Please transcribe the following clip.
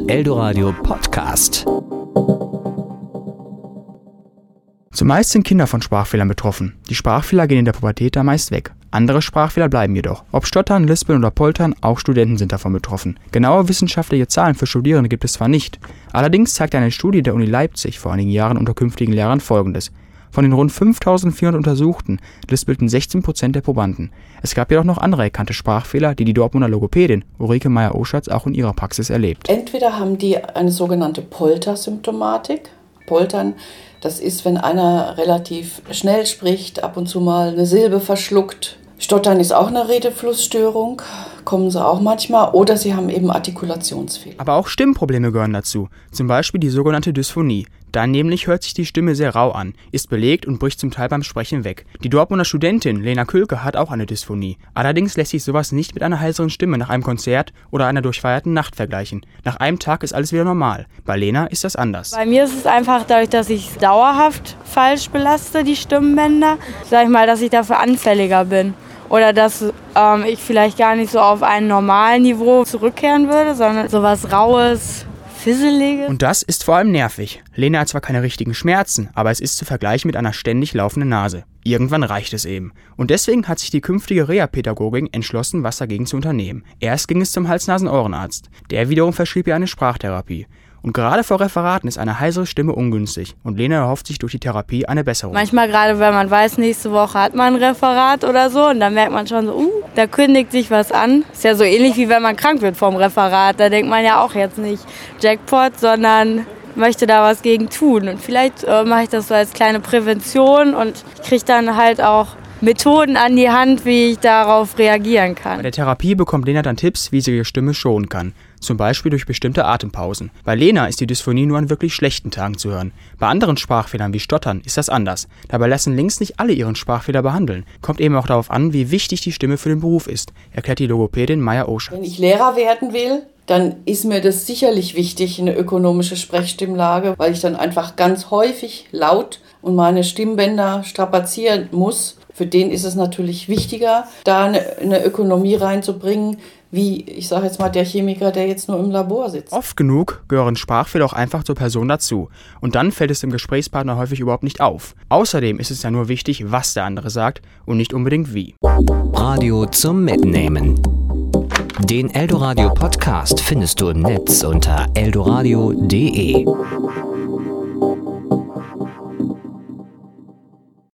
Eldoradio Podcast. Zumeist sind Kinder von Sprachfehlern betroffen. Die Sprachfehler gehen in der Pubertät da meist weg. Andere Sprachfehler bleiben jedoch. Ob Stottern, Lispeln oder Poltern, auch Studenten sind davon betroffen. Genaue wissenschaftliche Zahlen für Studierende gibt es zwar nicht. Allerdings zeigt eine Studie der Uni Leipzig vor einigen Jahren unter künftigen Lehrern Folgendes. Von den rund 5.400 Untersuchten lispelten 16% der Probanden. Es gab jedoch noch andere erkannte Sprachfehler, die die Dortmunder Logopädin Ulrike Meyer-Oschatz auch in ihrer Praxis erlebt. Entweder haben die eine sogenannte Polter-Symptomatik. Poltern, das ist, wenn einer relativ schnell spricht, ab und zu mal eine Silbe verschluckt. Stottern ist auch eine Redeflussstörung, kommen sie auch manchmal. Oder sie haben eben Artikulationsfehler. Aber auch Stimmprobleme gehören dazu, zum Beispiel die sogenannte Dysphonie. Da nämlich hört sich die Stimme sehr rau an, ist belegt und bricht zum Teil beim Sprechen weg. Die Dortmunder Studentin Lena Külke hat auch eine Dysphonie. Allerdings lässt sich sowas nicht mit einer heiseren Stimme nach einem Konzert oder einer durchfeierten Nacht vergleichen. Nach einem Tag ist alles wieder normal. Bei Lena ist das anders. Bei mir ist es einfach dadurch, dass ich dauerhaft falsch belaste, die Stimmbänder, sag ich mal, dass ich dafür anfälliger bin. Oder dass ich vielleicht gar nicht so auf ein normales Niveau zurückkehren würde, sondern sowas Raues, Fisseliges. Und das ist vor allem nervig. Lena hat zwar keine richtigen Schmerzen, aber es ist zu vergleichen mit einer ständig laufenden Nase. Irgendwann reicht es eben. Und deswegen hat sich die künftige Reha-Pädagogin entschlossen, was dagegen zu unternehmen. Erst ging es zum Hals-Nasen-Ohrenarzt. Der wiederum verschrieb ihr eine Sprachtherapie. Und gerade vor Referaten ist eine heisere Stimme ungünstig. Und Lena erhofft sich durch die Therapie eine Besserung. Manchmal gerade, wenn man weiß, nächste Woche hat man ein Referat oder so. Und dann merkt man schon so, da kündigt sich was an. Ist ja so ähnlich, wie wenn man krank wird vom Referat. Da denkt man ja auch jetzt nicht Jackpot, sondern möchte da was gegen tun. Und vielleicht mache ich das so als kleine Prävention. Und ich kriege dann halt auch Methoden an die Hand, wie ich darauf reagieren kann. Bei der Therapie bekommt Lena dann Tipps, wie sie ihre Stimme schonen kann. Zum Beispiel durch bestimmte Atempausen. Bei Lena ist die Dysphonie nur an wirklich schlechten Tagen zu hören. Bei anderen Sprachfehlern wie Stottern ist das anders. Dabei lassen links nicht alle ihren Sprachfehler behandeln. Kommt eben auch darauf an, wie wichtig die Stimme für den Beruf ist, erklärt die Logopädin Meyer-Oschatz. Wenn ich Lehrer werden will, dann ist mir das sicherlich wichtig, eine ökonomische Sprechstimmlage, weil ich dann einfach ganz häufig laut und meine Stimmbänder strapazieren muss. Für den ist es natürlich wichtiger, da eine Ökonomie reinzubringen, wie, ich sage jetzt mal, der Chemiker, der jetzt nur im Labor sitzt. Oft genug gehören Sprachfehler auch einfach zur Person dazu. Und dann fällt es dem Gesprächspartner häufig überhaupt nicht auf. Außerdem ist es ja nur wichtig, was der andere sagt und nicht unbedingt wie. Radio zum Mitnehmen. Den Eldoradio Podcast findest du im Netz unter eldoradio.de.